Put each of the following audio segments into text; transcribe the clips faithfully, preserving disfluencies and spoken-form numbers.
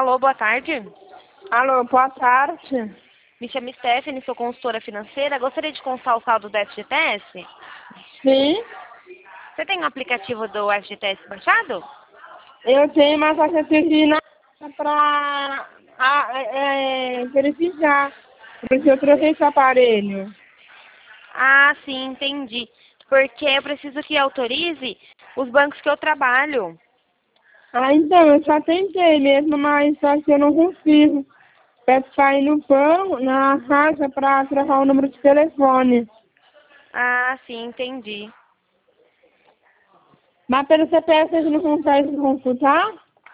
Alô, boa tarde. Alô, boa tarde. Me chamo Stephanie, sou consultora financeira. Gostaria de constar o saldo do F G T S? Sim, Você tem o aplicativo do F G T S baixado? eu tenho, mas você tem que ir na para é, verificar. Porque eu troquei esse aparelho. Ah, sim, entendi. Porque eu preciso que autorize os bancos que eu trabalho. Ah, então, eu só tentei mesmo, mas só que eu não consigo. Peço para ir no banco, na casa, para trocar o número de telefone. Ah, sim, entendi. Mas pelo C P F a gente não consegue consultar?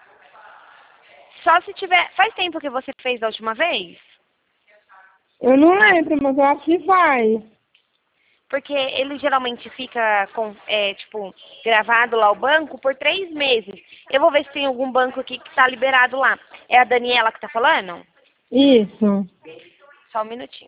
Só se tiver... Faz tempo que você fez da última vez? Eu não lembro, mas eu acho que faz. Porque ele geralmente fica, com, é, tipo, gravado lá o banco por três meses. Eu vou ver se tem algum banco aqui que tá liberado lá. É a Daniela que tá falando? Isso. Só um minutinho.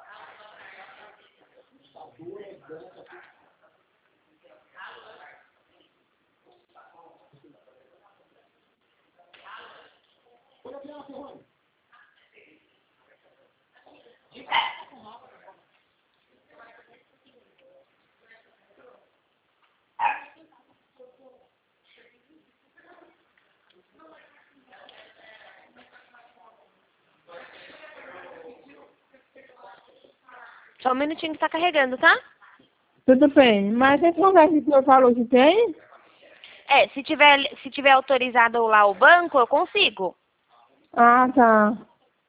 Só um minutinho que tá carregando, tá? Tudo bem. Mas esse conversa que o senhor falou que tem? É, se tiver, se tiver autorizado lá o banco, eu consigo. Ah, tá.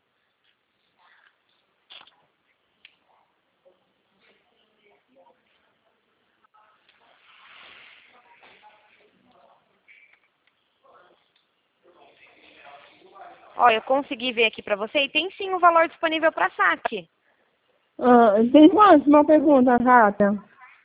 Ó, eu consegui ver aqui pra você e tem sim o valor disponível pra saque. Ah, tem quanto? Uma pergunta, Rata.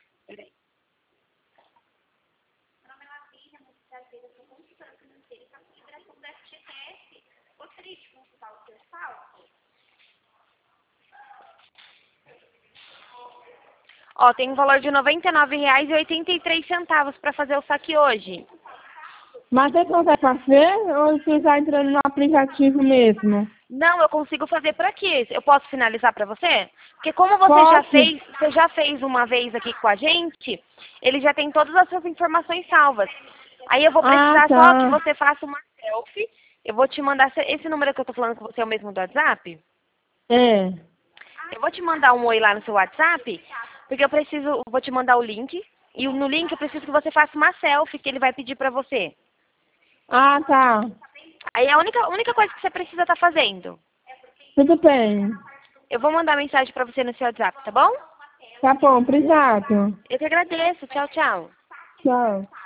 Ó, tem um valor de noventa e nove reais e oitenta e três centavos pra fazer o saque hoje. Mas você consegue fazer ou você está entrando no aplicativo mesmo? Não, eu consigo fazer por aqui. Eu posso finalizar pra você? Porque como você já Pode. fez, você já fez uma vez aqui com a gente, ele já tem todas as suas informações salvas. Aí eu vou Ah, precisar só que tá. você faça uma selfie. Eu vou te mandar esse esse número que eu tô falando com você é o mesmo do WhatsApp? É. Eu vou te mandar um oi lá no seu WhatsApp, porque eu preciso, eu vou te mandar o link. E no link eu preciso que você faça uma selfie que ele vai pedir pra você. Ah, tá. Aí é a única, a única coisa que você precisa estar fazendo. Tudo bem. Eu vou mandar mensagem pra você no seu WhatsApp, tá bom? Tá bom, obrigado. Eu que agradeço. Tchau, tchau. Tchau.